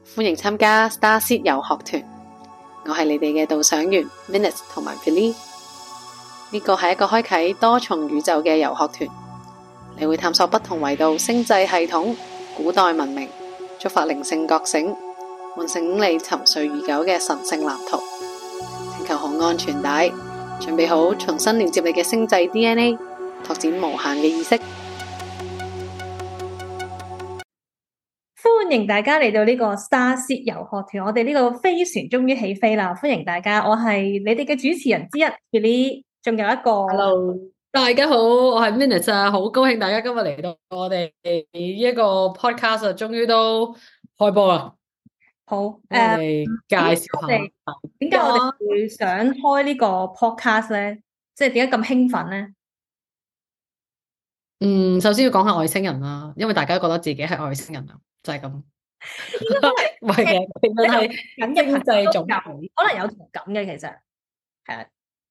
歡迎參加 Starseed 遊學團，我係你哋嘅導賞員 Minutes 同埋 Philly。呢個係一個開啟多重宇宙嘅遊學團，你會探索不同維度星際系統、古代文明，觸發靈性覺醒，喚醒你沉睡已久嘅神聖藍圖。請求好安全帶，準備好重新連接你嘅星際 DNA， 拓展無限嘅意識。 歡迎大家嚟到呢個 Starseed 遊學團，我哋呢個飛船終於起飛啦！歡迎大家，我係你哋嘅主持人之一 Philly， 仲有一個 Hello，大家好，我係 Minutes 啊，好高興大家今日嚟到我哋一個 podcast 啊，終於都開播啦。 好， 我哋介紹下點解我哋會想開呢個 podcast 咧？即係點解咁興奮咧？ 首先要講下外星人啦，因為大家覺得自己係外星人啊，就係咁。唔係嘅，其實係經濟總可能有同感嘅，其實係啊，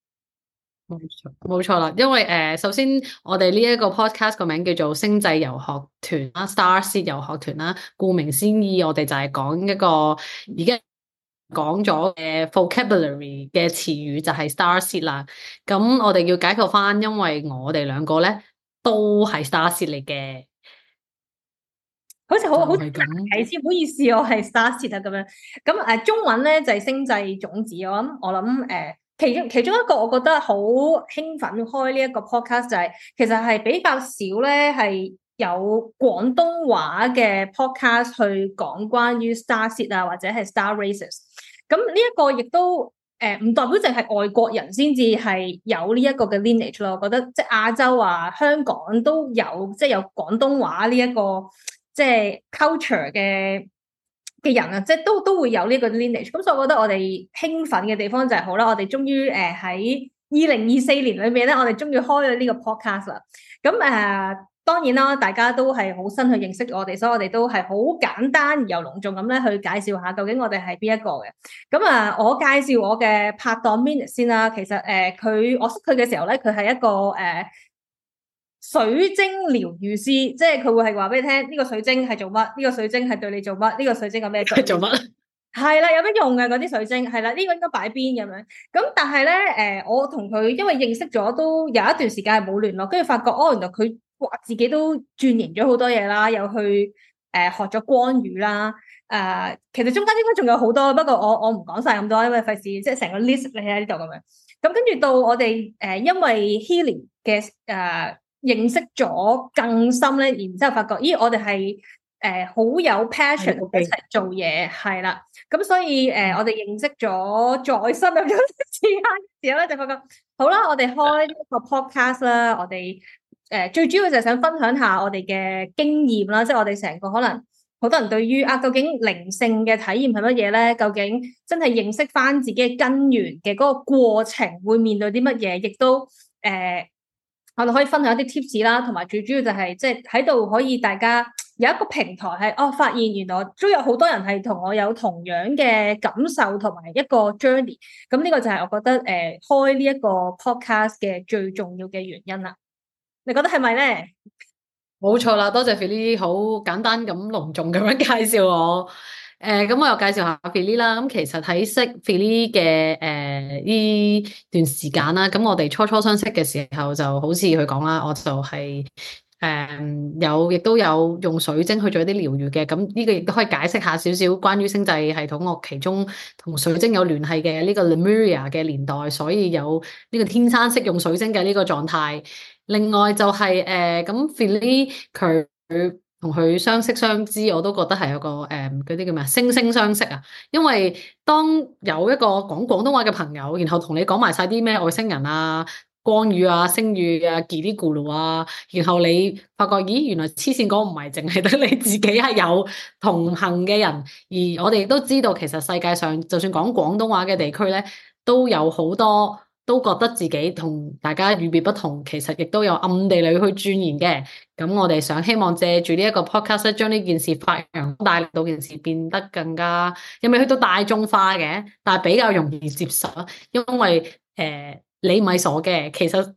冇錯啦。因為首先我哋呢一個 podcast 個名叫做星際遊學團啦 ，Starseed 遊學團啦。顧名思義，我哋就係講一個已經講咗嘅 vocabulary 嘅詞語就係 Starseed 啦。咁我哋要解構翻，因為我哋兩個咧都係 Starseed 嚟嘅。 好似好係咁， 先，唔好意思，我係 Starseed 啊咁樣。咁中文咧就係星際種子。我諗其中一個我覺得好興奮開呢一個 podcast 就係其實係比較少咧係有廣東話嘅 podcast 去講關於 Starseed 啊或者係 Star Races。咁呢一個亦都唔代表淨係外國人先至係有呢一個嘅 lineage 咯。我覺得即係亞洲啊、香港都有即係有廣東話呢一個。即係 culture 嘅人啊，即係都會有呢個 lineage。咁所以我覺得我哋興奮嘅地方就係好啦，我哋終於喺2024年裏面咧，我哋終於開咗呢個 podcast 啦。咁當然啦，大家都係好新去認識我哋，所以我哋都係好簡單而又隆重咁咧去介紹下究竟我哋係邊一個嘅。咁我介紹我嘅拍檔 Minutes 先啦。其實我識佢嘅時候咧，佢係一個水晶療癒師，即係佢會係話俾你聽呢個水晶係做乜，呢個水晶係對你做乜，呢個水晶有咩做乜？ 係啦，有咩用嘅嗰啲水晶係啦，呢個應該擺邊咁樣。咁但係咧，我同佢因為認識咗都有一段時間係冇聯絡，跟住發覺原來佢自己都鑽研咗好多嘢啦，又去學咗光語啦。其實中間應該仲有好多，不過我唔講晒咁多，因為費事即係成個 list 你喺呢度咁樣。咁跟住到我哋因為 healing 嘅認識咗更深咧，然之後發覺，咦，我哋係好有 passion 一齊做嘢，係啦。咁所以我哋認識咗再深入咗時間嘅時候咧，就發覺好啦，我哋開呢個 podcast 啦，我哋最主要就係想分享下我哋嘅經驗啦，即係我哋成個可能好多人對於究竟靈性嘅體驗係乜嘢咧？究竟真係認識翻自己嘅根源嘅嗰個過程會面對啲乜嘢？亦都我哋可以分享一啲 tips 啦，同埋最主要就係即係喺度可以大家有一個平台係發現原來都有好多人係同我有同樣嘅感受同埋一個 journey。咁呢個就係我覺得開呢一個 podcast 嘅最重要嘅原因啦。你覺得係咪咧？ 冇錯啦，多謝 Philly 好簡單咁隆重咁樣介紹我。咁我又介紹下 Philly 啦。咁其實喺識 Philly 嘅呢段時間啦，咁我哋初相識嘅時候就好似佢講啦，我就係亦都有用水晶去做一啲療癒嘅。咁呢個亦都可以解釋下少少關於星際系統，我其中同水晶有聯繫嘅呢個 Lemuria 嘅年代，所以有呢個天生識用水晶嘅呢個狀態。另外就係咁 Philly 佢同佢相識相知，我都覺得係有個嗰啲叫咩惺惺相惜啊！因為當有一個講廣東話嘅朋友，然後同你講埋晒啲咩外星人啊、光語啊、星語啊、嘰哩咕嚕啊，然後你發覺咦，原來黐線哥唔係淨係得你自己係有同行嘅人，而我哋亦都知道其實世界上就算講廣東話嘅地區咧，都有好多。都覺得自己同大家與別不同，其實亦都有暗地裏去鑽研嘅。咁我哋希望借住呢一個 podcast 將呢件事發揚大，令到件事變得更加又未去到大眾化嘅，但係比較容易接受。因為你唔係傻嘅，其實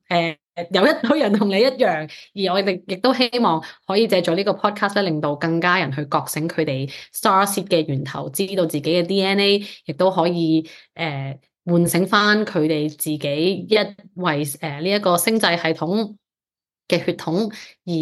有一堆人同你一樣，而我哋亦都希望可以借助呢個 podcast 咧，令到更加人去覺醒佢哋 Starseed 嘅源頭，知道自己嘅 DNA，亦都可以喚醒翻佢哋自己一為呢一個星際系統嘅血統而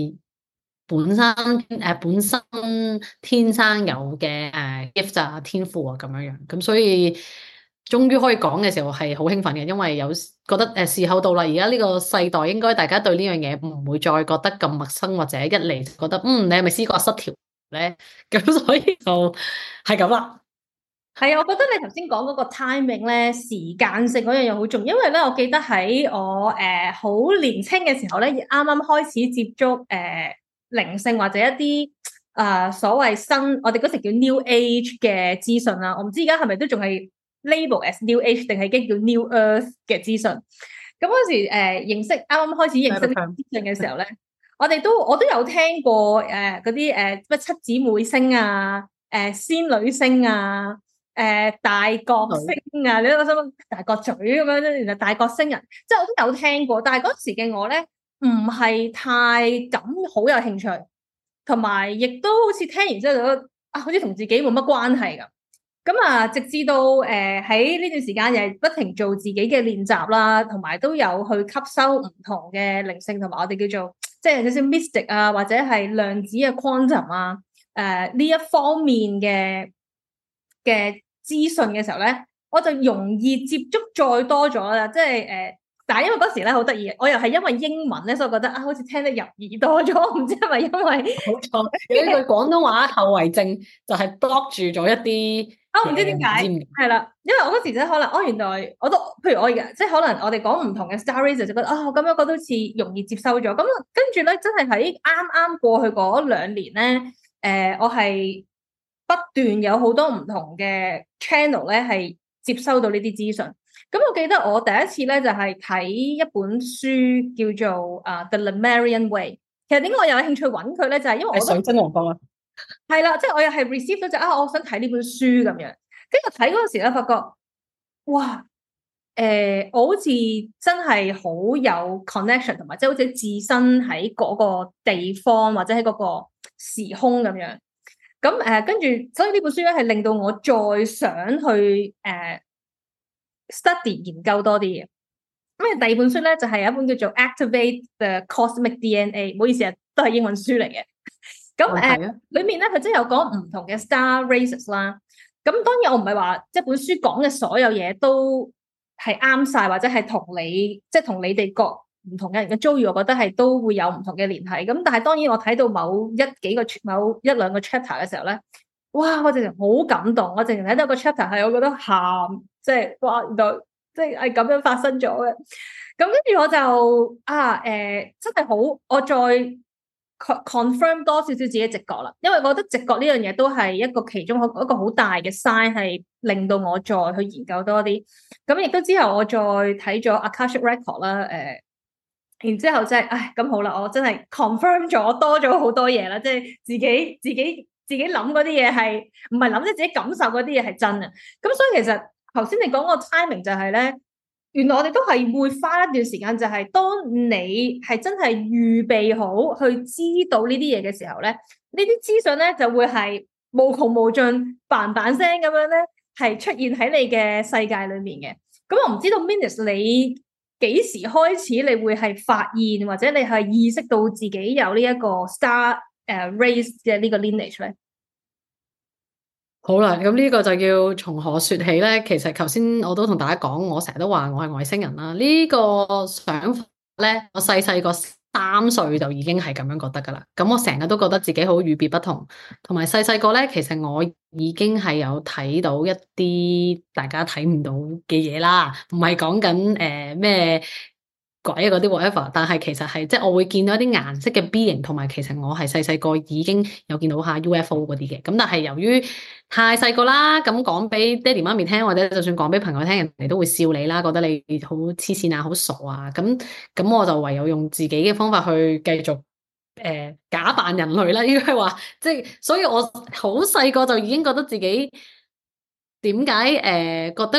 本身天生有嘅gift 啊天賦啊咁樣樣，咁所以終於可以講嘅時候係好興奮嘅，因為有覺得時候到啦，而家呢個世代應該大家對呢樣嘢唔會再覺得咁陌生，或者一嚟就覺得你係咪思覺失調咧？咁所以就係咁啦。 係啊，我覺得你頭先講嗰個 timing 咧，時間性嗰樣嘢好重要，因為咧，我記得喺我好年輕嘅時候咧，啱啱開始接觸靈性或者一啲所謂新，我哋嗰時叫 New Age 嘅資訊啦。我唔知而家係咪都仲係 label as New Age 定係已經叫 New Earth 嘅資訊。咁嗰時啱啱開始認識資訊嘅時候咧，我都有聽過嗰啲咩七姊妹星啊，仙女星啊。大角星啊，你都想大角咀咁樣，原來大角星人，即係我都有聽過，但係嗰時嘅我咧唔係太咁好有興趣，同埋亦都好似聽完之後就覺得好似同自己冇乜關係咁。咁啊，直至到喺呢段時間又係不停做自己嘅練習啦，同埋都有去吸收唔同嘅靈性，同埋我哋叫做即係有少少 mystic 啊，或者係量子嘅 quantum 啊，呢一方面嘅資訊嘅時候咧，我就容易接觸再多咗啦，即係但係因為嗰時咧好得意，我又係因為英文咧，所以我覺得好似聽得入耳多咗，唔知係咪因為冇錯，有呢句廣東話後遺症就係 block 住咗一啲， 我唔知點解，係啦，因為我嗰時真係可能，原來我都，譬如我而家即係可能我哋講唔同嘅 Star Racer 就覺得咁樣覺得好似容易接收咗，咁跟住咧真係喺啱啱過去嗰2年咧，我係不斷有好多唔同嘅 channel 咧係接收到呢啲資訊。咁我記得我第一次咧就係睇一本書叫做The Lemurian Way。其實點解我有興趣揾佢咧？就係因為我水晶王國啊， 係啦，即係我又係 receive 到就我想睇呢本書咁樣。跟住睇嗰陣時咧，發覺哇，我好似真係好有 connection，同埋即係好似置身喺嗰個地方或者喺嗰個時空咁樣。咁跟住，所以呢本書咧係令到我再想去study 研究多啲嘢。咁第二本書咧就係有一本叫做 Activate the Cosmic DNA， 唔好意思啊，都係英文書嚟嘅。咁裏面咧佢真係有講唔同嘅 Star Races 啦。咁當然我唔係話即係本書講嘅所有嘢都係啱晒，或者係同你即係同你哋各唔同嘅人嘅遭遇，我覺得係都會有唔同嘅聯繫。咁但係當然我睇到某一兩個 chapter 嘅時候咧，哇！我直情好感動，我直情睇到個 chapter 係我覺得喊，即係哇！原來即係咁樣發生咗嘅。咁跟住我就真係好，我再 confirm 多少少自己嘅直覺啦。因為我覺得直覺呢樣嘢都係一個其中一個好大嘅 sign，係令到我再去研究多啲。咁亦都之後我再睇咗 Akashic Record 啦，然之後即係咁好啦，我真係 confirm 咗多咗好多嘢啦，即係自己諗嗰啲嘢係唔係諗，即係自己感受嗰啲嘢係真嘅。咁所以其實頭先你講個 timing 就係咧，原來我哋都係會花一段時間，就係當你係真係預備好去知道呢啲嘢嘅時候咧，呢啲資訊咧就會係無窮無盡、嘭嘭聲咁樣咧，係出現喺你嘅世界裏面嘅。咁我唔知道 Minus 你幾時開始你會係發現，或者你係意識到自己有呢一個 Star Race 嘅呢個 lineage 咧？ 好啦，咁呢個就要從何說起咧？其實頭先我都同大家講，我成日都話我係外星人啦。呢個想法咧，我細個3歲就已經係咁樣覺得噶啦。咁我成日都覺得自己好與別不同，同埋細個咧，其實我已經係有睇到一啲大家睇唔到嘅嘢啦，唔係講緊咩鬼嗰啲 whatever，但係其實係即係我會見到一啲顏色嘅 B 型，同埋其實我係細個已經有見到下 UFO 嗰啲嘅。咁但係由於太細個啦，咁講俾爹哋媽咪聽，或者就算講俾朋友聽，人哋都會笑你啦，覺得你好黐線啊，好傻啊。咁我就唯有用自己嘅方法去繼續假扮人類啦。應該話即係，所以我好細個就已經覺得自己點解覺得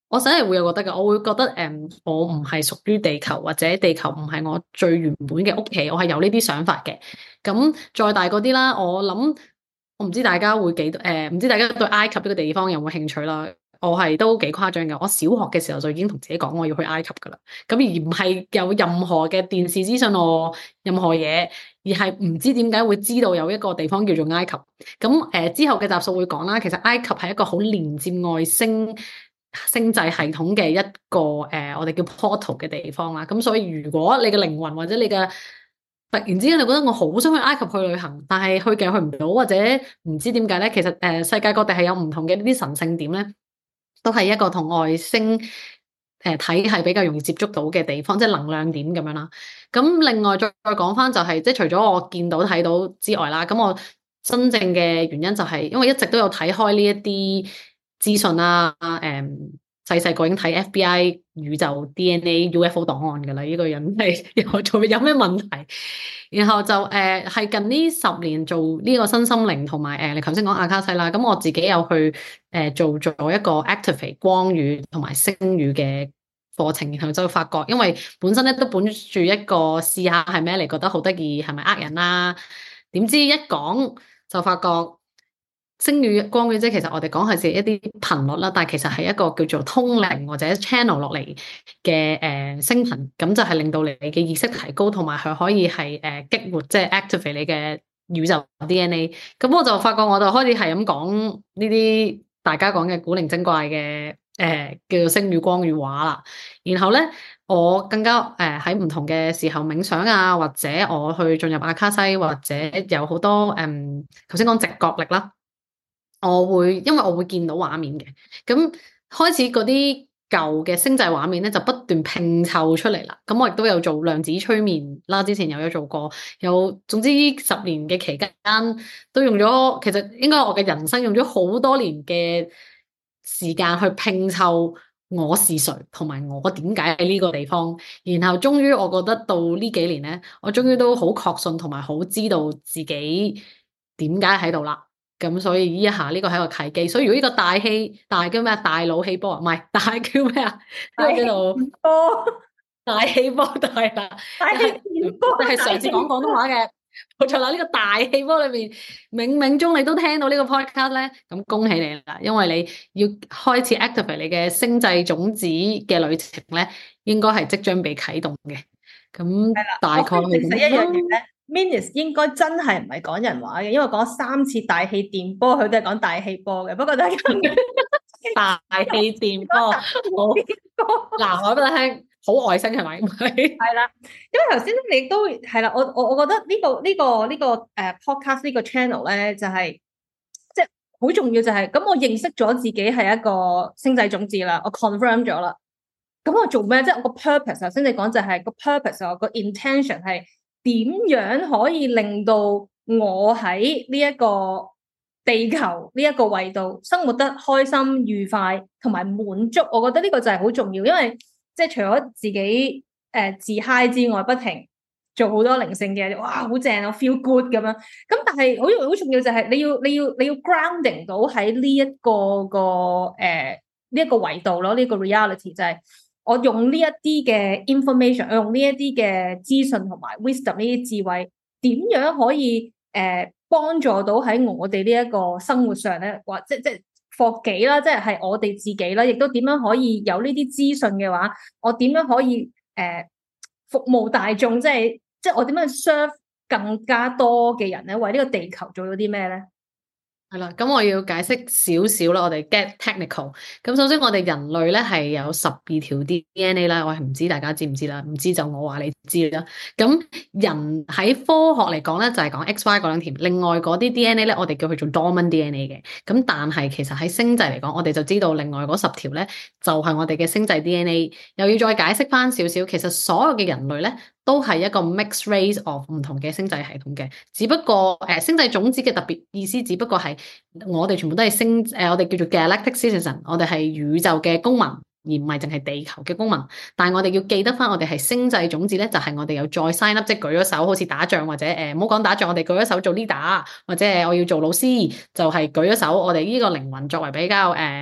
我真係會有覺得嘅，我會覺得我唔係屬於地球，或者地球唔係我最原本嘅屋企，我係有呢啲想法嘅。咁再大嗰啲啦，我諗我唔知大家會幾唔知大家對埃及呢個地方有冇興趣啦？我係都幾誇張嘅，我小學嘅時候就已經同自己講我要去埃及噶啦，咁而唔係有任何嘅電視資訊我任何嘢，而係唔知點解會知道有一個地方叫做埃及。咁之後嘅集數會講啦，其實埃及係一個好連接外星際系統嘅一個我哋叫 portal 嘅地方啦。咁所以如果你嘅靈魂或者你嘅突然之間你覺得我好想去埃及去旅行，但係去嘅去唔到，或者唔知點解咧，其實世界各地係有唔同嘅呢啲神聖點咧，都係一個同外星體系比較容易接觸到嘅地方，即係能量點咁樣啦。咁另外再講翻就係，即係除咗我見到睇到之外啦，咁我真正嘅原因就係因為一直都有睇開呢一啲資訊啦，細細個已經睇 FBI 宇宙 DNA UFO 檔案㗎啦，呢個人係有咩問題？然後就係近呢10年做呢個身心靈同埋你頭先講阿卡西啦，咁我自己有去做咗一個 activate 光語同埋星語嘅課程，然後就發覺，因為本身咧都本住一個試下係咩嚟，覺得好得意，係咪呃人啦？點知一講就發覺星語光語即係其實我哋講係一啲頻率啦，但係其實係一個叫做通靈或者 channel 落嚟嘅聲頻，咁就係令到你嘅意識提高，同埋佢可以係激活即係 activate 你嘅宇宙 DNA。咁我就發覺我就開始係咁講呢啲大家講嘅古靈精怪嘅叫做星語光語話啦。然後咧我更加喺唔同嘅時候冥想啊，或者我去進入阿卡西，或者有好多頭先講直覺力啦。因為我會見到畫面嘅，咁開始嗰啲舊嘅星際畫面咧就不斷拼湊出嚟啦。咁我亦都有做量子催眠啦，之前有做過，總之10年嘅期間都用咗，其實應該我嘅人生用咗好多年嘅時間去拼湊我是誰，同埋我點解喺呢個地方。然後終於我覺得到呢幾年咧，我終於都好確信同埋好知道自己點解喺度啦。咁所以呢一下呢個係一個契機，所以如果呢個大叫咩大腦氣波啊，唔係大叫咩啊？呢個叫做大氣波，係啦， 大氣波係上次講廣東話嘅，冇錯啦。呢個大氣波裏面，冥冥中你都聽到呢個 podcast 咧，咁恭喜你啦，因為你要開始 activate 你嘅星際種子嘅旅程咧，應該係即將被啟動嘅。咁大概係其實一樣嘢咧。Minus 應該真係唔係講人話嘅，因為講3次大氣電波，佢都係講大氣波嘅。不過大家大氣電波，嗱，我俾你聽，好外星係咪？ 係啦，因為頭先你都係啦，我覺得呢個podcast 呢個 channel 咧，就係即係好重要，就係咁我認識咗自己係一個星際種子啦，我 confirm 咗啦。咁我做咩？即係我個 purpose，頭先你講就係個 purpose，我個 intention 係。點樣可以令到我喺呢一個地球呢一個維度生活得開心愉快同埋滿足？我覺得呢個就係好重要，因為即係除咗自己自 high 之外，不停做好多靈性嘅，哇好正啊 feel good 咁樣。咁但係好重要就係你要 grounding 到喺呢一個呢一個維度咯，呢個 reality 就係。我用呢一啲嘅 information，我用呢一啲嘅資訊同埋 wisdom 呢啲智慧，點樣可以幫助到喺我哋呢一個生活上咧？或即係for己啦，即係我哋自己啦，亦都點樣可以有呢啲資訊嘅話，我點樣可以服務大眾？即係我點樣 serve 更加多嘅人咧？為呢個地球做咗啲咩咧？ 係啦，咁我要解釋少少啦，我哋 get technical。咁首先我哋人類咧係有12條 DNA 啦，我係唔知大家知唔知啦，唔知就我話你知啦。咁人喺科學嚟講咧就係講 XY 嗰兩條，另外嗰啲 DNA 咧我哋叫佢做 dormant DNA 嘅。咁但係其實喺星際嚟講，我哋就知道另外嗰10條咧就係我哋嘅星際 DNA。又要再解釋翻少少，其實所有嘅人類咧都係一個 mixed race of 唔同嘅星際系統嘅，只不過星際種子嘅特別意思，只不過係我哋全部都係我哋叫做 galactic citizen， 我哋係宇宙嘅公民，而唔係淨係地球嘅公民。但係我哋要記得翻，我哋係星際種子咧，就係我哋有再 sign up，即係舉咗手，好似打仗或者唔好講打仗，我哋舉咗手做 leader，或者我要做老師，就係舉咗手，我哋呢個靈魂作為比較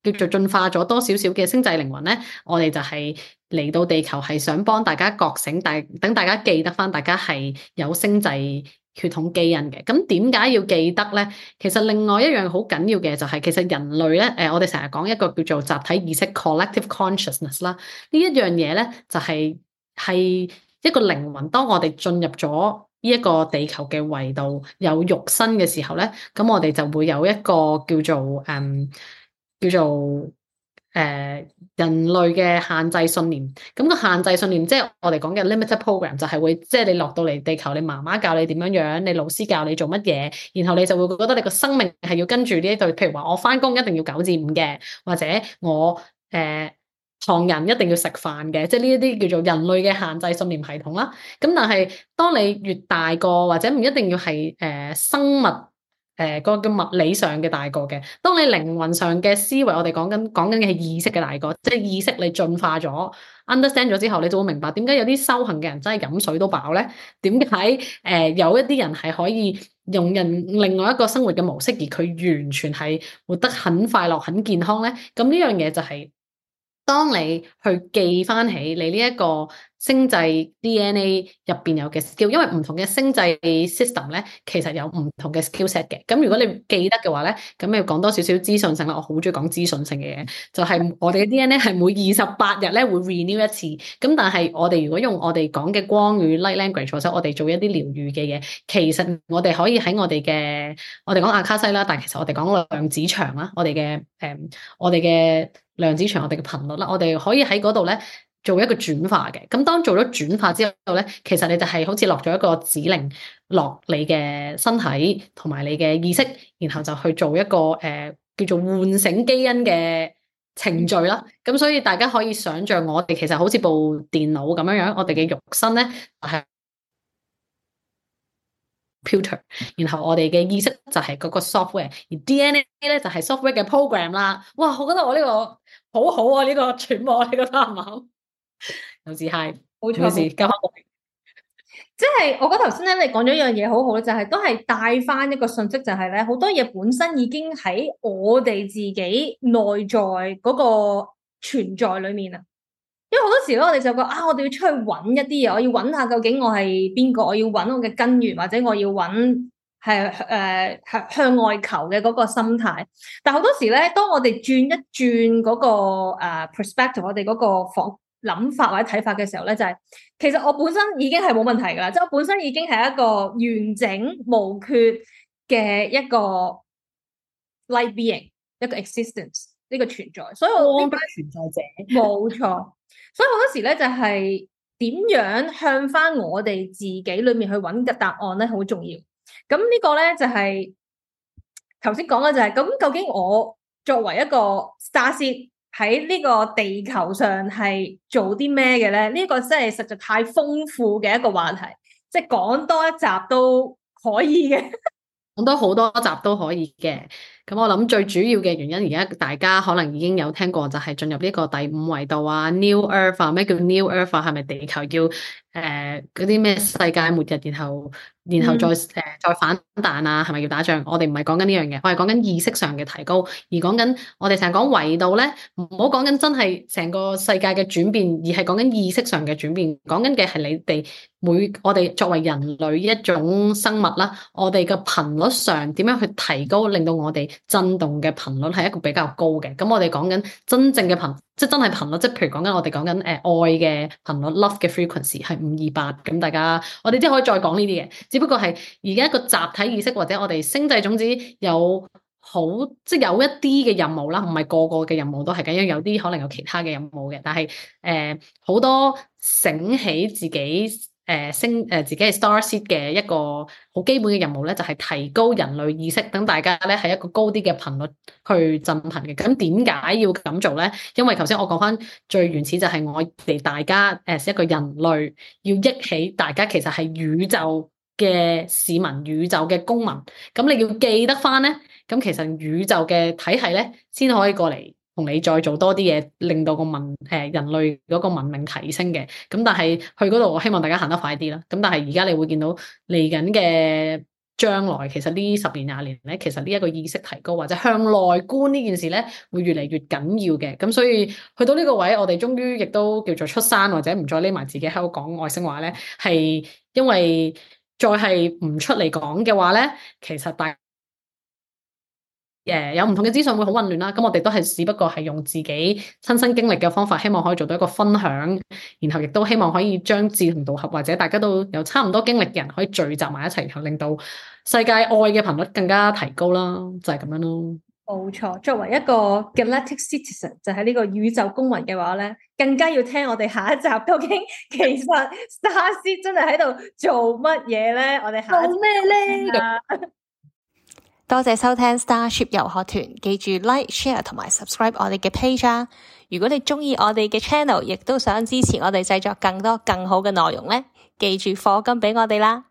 叫做進化咗多少少嘅星際靈魂咧，我哋就係嚟到地球係想幫大家覺醒，等大家記得翻大家係有星際血統基因嘅。咁點解要記得咧？其實另外一樣好緊要嘅就係其實人類咧，我哋成日講一個叫做集體意識 （collective consciousness） 啦，呢一樣嘢咧就係一個靈魂。當我哋進入咗呢一個地球嘅維度有肉身嘅時候咧，咁我哋就會有一個人類嘅限制信念。咁個限制信念即係我哋講嘅 limited program， 就係會即係你落到嚟地球，你媽媽教你點樣樣，你老師教你做乜嘢，然後你就會覺得你個生命係要跟住呢一對，譬如話我返工一定要9至5嘅，或者我唐人一定要食飯嘅，即係呢一啲叫做人類嘅限制信念系統啦。咁但係當你越大個，或者唔一定要係生物個叫物理上嘅大個嘅，當你靈魂上嘅思維，我哋講緊嘅係意識嘅大個，即係意識你進化咗 understand 咗之後，你就會明白點解有啲修行嘅人真係飲水都飽咧？點解有一啲人係可以用另外一個生活嘅模式，而佢完全係活得很快樂、很健康咧？咁呢樣嘢就係當你去記翻起你呢一個星際 DNA 入邊有嘅 skill， 因為唔同嘅星際 system 咧，其實有唔同嘅 skill set 嘅。咁如果你記得嘅話咧，咁要講多少少資訊性啦。我好中意講資訊性嘅嘢，就係我哋嘅 DNA 係每28日咧會 renew 一次。咁但係我哋如果用我哋講嘅光與 light language，或者我哋做一啲療愈嘅嘢，其實我哋可以喺我哋講阿卡西啦，但係其實我哋講量子場啦，我哋嘅量子場，我哋嘅頻率啦，我哋可以喺嗰度咧做一個轉化嘅。咁當做咗轉化之後咧，其實你就係好似落咗一個指令落你嘅身體同埋你嘅意識，然後就去做一個叫做喚醒基因嘅程序啦。咁所以大家可以想像我哋其實好似部電腦咁樣樣，我哋嘅肉身咧係computer， 然後我哋嘅意識就係嗰個 software， 而 DNA 咧就係 software 嘅 program 啦。哇，我覺得我呢個好好啊，呢個揣摩你覺得啱唔啱？有時係冇錯， 有時交翻我。 即係我覺得頭先咧，你講咗一樣嘢好好咧，就係都係帶翻一個信息，就係咧好多嘢本身已經喺我哋自己內在嗰個存在裏面啊。因為好多時咧，我哋就覺我哋要出去揾一啲嘢，我要揾下究竟我係邊個，我要揾我嘅根源，或者我要揾係向外求嘅嗰個心態。但好多時咧，當我哋轉一轉嗰個perspective，我哋嗰個諗法或者睇法嘅時候咧，就係其實我本身已經係冇問題噶啦，即係我本身已經係一個完整無缺嘅一個 light being， 一個 existence 呢個存在，所以我呢個存在者冇錯。所以好多時咧，就係點樣向翻我哋自己裏面去揾嘅答案咧，好重要。咁呢個咧就係頭先講嘅就係咁，究竟我作為一個 starseed 喺呢個地球上係做啲咩嘅咧？呢個真係實在太豐富嘅一個話題，即係講多一集都可以嘅。 講多好多集都可以嘅。咁我諗最主要嘅原因，而家大家可能已經有聽過，就係進入呢個第5維度啊 ，New Earth 啊，咩叫 New Earth 啊？係咪地球要嗰啲咩世界末日，然後再反彈啊？係咪要打仗？我哋唔係講緊呢樣嘢，我係講緊意識上嘅提高，而講緊我哋成日講維度咧，唔好講緊真係成個世界嘅轉變，而係講緊意識上嘅轉變，講緊嘅係你哋我哋作為人類一種生物啦，我哋嘅頻率上點樣去提高，令到我哋震動嘅頻率係一個比較高嘅。咁我哋講緊真正嘅即係真係頻率，即係譬如我哋講緊愛嘅頻率 love 嘅 frequency 係528。咁大家我哋即係可以再講呢啲嘢，只不過係而家一個集體意識或者我哋星際種子即係有一啲嘅任務啦，唔係個個嘅任務都係咁，因為有啲可能有其他嘅任務嘅，但係好多醒起自己自己係 starseed 嘅一個好基本嘅任務咧，就係提高人類意識，等大家咧係一個高啲嘅頻率去振頻嘅。咁點解要咁做咧？因為頭先我講翻最原始就係我哋大家一個人類要憶起，大家其實係宇宙嘅市民、宇宙嘅公民。咁你要記得翻咧，咁其實宇宙嘅體系咧先可以過嚟同你再做多啲嘢，令到人類嗰個文明提升嘅。咁但係去嗰度，我希望大家行得快啲啦。咁但係而家你會見到嚟緊嘅將來其實呢10年20年咧，其實呢一個意識提高或者向內觀呢件事咧，會越嚟越緊要嘅。咁所以去到呢個位，我哋終於亦都叫做出山，或者唔再匿埋自己喺度講外星話咧，係因為再係唔出嚟講嘅話咧，其實有唔同嘅資訊會好混亂啦。咁我哋都係只不過係用自己親身經歷嘅方法，希望可以做到一個分享，然後亦都希望可以將志同道合或者大家都有差唔多經歷嘅人可以聚集埋一齊，然後令到世界愛嘅頻率更加提高啦，就係咁樣咯。 冇錯，作為一個 Galactic Citizen，就係呢個宇宙公民嘅話咧，更加要聽我哋下一集，究竟其實 Starseed 真係喺度做乜嘢咧？我哋下一集做咩咧？ 多謝收聽 Starship 遊學團，記住 Like、Share 同埋 Subscribe 我哋嘅 page 啊！如果你鍾意我哋嘅 channel，亦都想支持我哋製作更多更好嘅內容咧，記住課金俾我哋啦！